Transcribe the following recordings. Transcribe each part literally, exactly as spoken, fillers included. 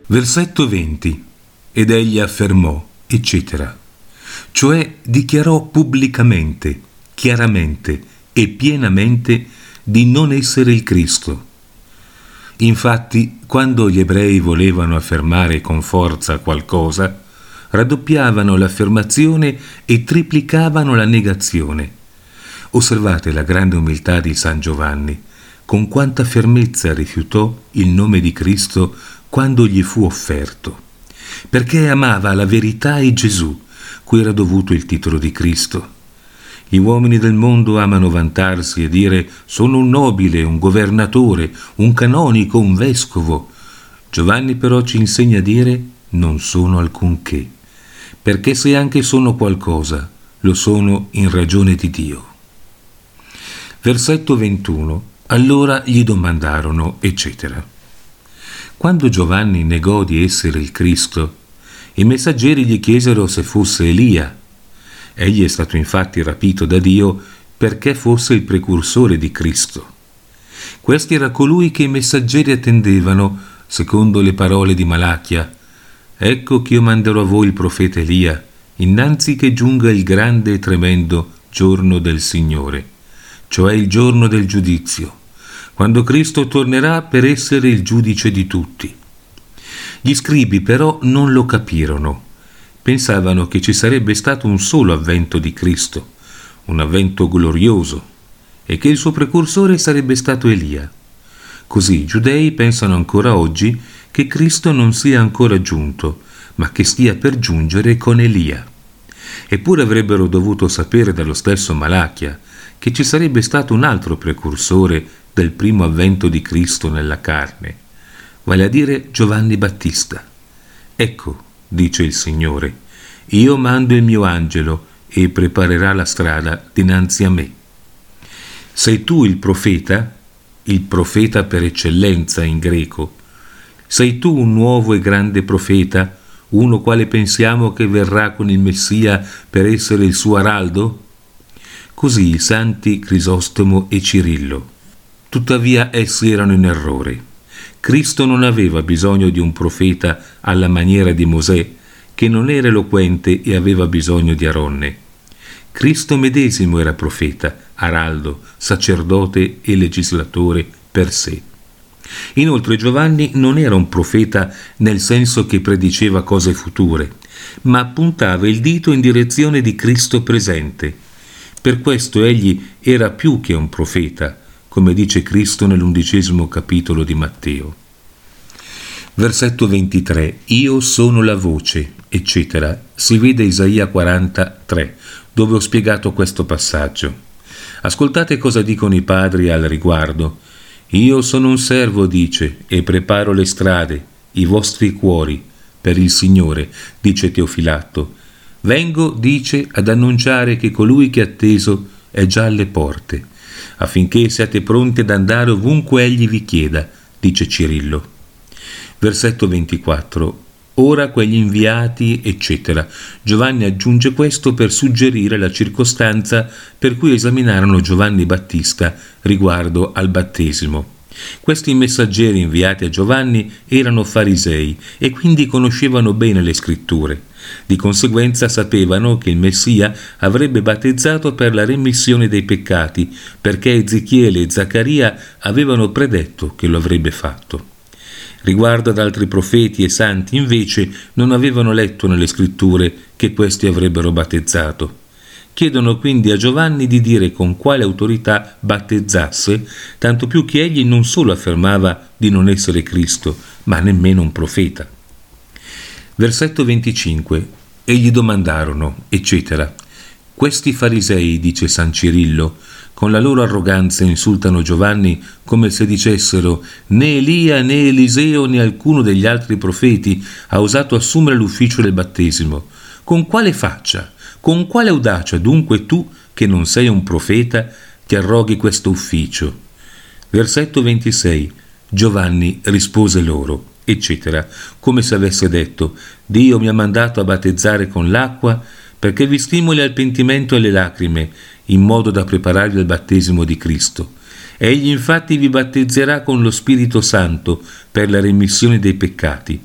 Versetto venti. Ed egli affermò, eccetera. Cioè dichiarò pubblicamente, chiaramente e pienamente di non essere il Cristo. Infatti, quando gli ebrei volevano affermare con forza qualcosa, raddoppiavano l'affermazione e triplicavano la negazione. Osservate la grande umiltà di San Giovanni, con quanta fermezza rifiutò il nome di Cristo quando gli fu offerto, perché amava la verità e Gesù, cui era dovuto il titolo di Cristo. Gli uomini del mondo amano vantarsi e dire «sono un nobile, un governatore, un canonico, un vescovo». Giovanni però ci insegna a dire «non sono alcunché», perché se anche sono qualcosa, lo sono in ragione di Dio. Versetto ventuno. Allora gli domandarono, eccetera. Quando Giovanni negò di essere il Cristo, i messaggeri gli chiesero se fosse Elia. Egli è stato infatti rapito da Dio perché fosse il precursore di Cristo. Questi era colui che i messaggeri attendevano, secondo le parole di Malachia. Ecco che io manderò a voi il profeta Elia, innanzi che giunga il grande e tremendo giorno del Signore, cioè il giorno del giudizio, quando Cristo tornerà per essere il giudice di tutti. Gli scribi però non lo capirono. Pensavano che ci sarebbe stato un solo avvento di Cristo, un avvento glorioso, e che il suo precursore sarebbe stato Elia. Così i giudei pensano ancora oggi che Cristo non sia ancora giunto, ma che stia per giungere con Elia. Eppure avrebbero dovuto sapere dallo stesso Malachia che ci sarebbe stato un altro precursore del primo avvento di Cristo nella carne, vale a dire Giovanni Battista. Ecco, dice il Signore, io mando il mio angelo e preparerà la strada dinanzi a me. Sei tu il profeta, il profeta per eccellenza in greco. Sei tu un nuovo e grande profeta, uno quale pensiamo che verrà con il Messia per essere il suo araldo? Così i santi Crisostomo e Cirillo. Tuttavia essi erano in errore. Cristo non aveva bisogno di un profeta alla maniera di Mosè, che non era eloquente e aveva bisogno di Aronne. Cristo medesimo era profeta, araldo, sacerdote e legislatore per sé. Inoltre Giovanni non era un profeta nel senso che prediceva cose future, ma puntava il dito in direzione di Cristo presente. Per questo egli era più che un profeta, come dice Cristo nell'undicesimo capitolo di Matteo. Versetto ventitré. Io sono la voce, eccetera. Si vede Isaia quarantatré, dove ho spiegato questo passaggio. Ascoltate cosa dicono i padri al riguardo. Io sono un servo, dice, e preparo le strade, i vostri cuori, per il Signore, dice Teofilatto. Vengo, dice, ad annunciare che colui che è atteso è già alle porte, affinché siate pronti ad andare ovunque egli vi chieda, dice Cirillo. Versetto ventiquattro. Ora quegli inviati, eccetera. Giovanni aggiunge questo per suggerire la circostanza per cui esaminarono Giovanni Battista riguardo al battesimo. Questi messaggeri inviati a Giovanni erano farisei e quindi conoscevano bene le scritture. Di conseguenza sapevano che il Messia avrebbe battezzato per la remissione dei peccati, perché Ezechiele e Zaccaria avevano predetto che lo avrebbe fatto. Riguardo ad altri profeti e santi, invece, non avevano letto nelle scritture che questi avrebbero battezzato. Chiedono quindi a Giovanni di dire con quale autorità battezzasse, tanto più che egli non solo affermava di non essere Cristo, ma nemmeno un profeta. Versetto venticinque. E gli domandarono, eccetera. Questi farisei, dice San Cirillo, con la loro arroganza insultano Giovanni come se dicessero né Elia né Eliseo né alcuno degli altri profeti ha osato assumere l'ufficio del battesimo. Con quale faccia, con quale audacia dunque tu, che non sei un profeta, ti arroghi questo ufficio? Versetto ventisei. Giovanni rispose loro, eccetera, come se avesse detto: Dio mi ha mandato a battezzare con l'acqua perché vi stimoli al pentimento e alle lacrime, in modo da prepararvi al battesimo di Cristo. Egli infatti vi battezzerà con lo Spirito Santo per la remissione dei peccati.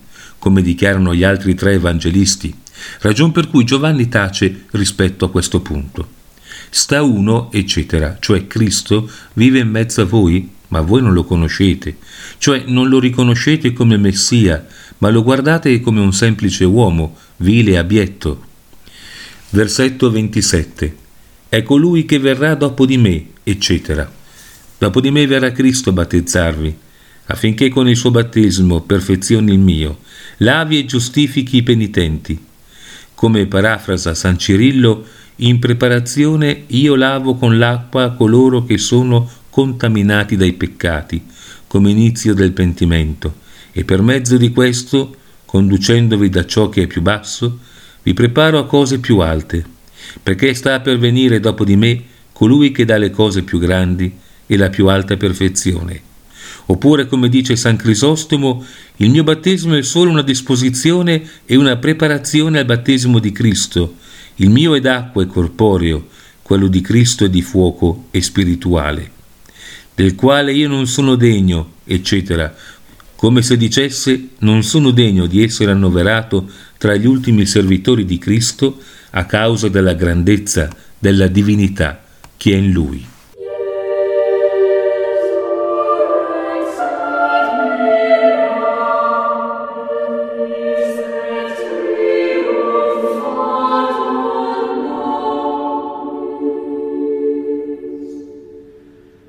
come dichiarano gli altri tre evangelisti, ragion per cui Giovanni tace rispetto a questo punto. Sta uno, eccetera, cioè Cristo vive in mezzo a voi, ma voi non lo conoscete, cioè non lo riconoscete come Messia, ma lo guardate come un semplice uomo, vile e abietto. Versetto ventisette. È colui che verrà dopo di me, eccetera. Dopo di me verrà Cristo a battezzarvi, affinché con il suo battesimo perfezioni il mio, lavi e giustifichi i penitenti. Come parafrasa San Cirillo, in preparazione io lavo con l'acqua coloro che sono contaminati dai peccati, come inizio del pentimento, e per mezzo di questo, conducendovi da ciò che è più basso, vi preparo a cose più alte, perché sta per venire dopo di me colui che dà le cose più grandi e la più alta perfezione. Oppure, come dice San Crisostomo, il mio battesimo è solo una disposizione e una preparazione al battesimo di Cristo. Il mio è d'acqua e corporeo, quello di Cristo è di fuoco e spirituale, del quale io non sono degno, eccetera, come se dicesse non sono degno di essere annoverato tra gli ultimi servitori di Cristo a causa della grandezza della divinità che è in Lui.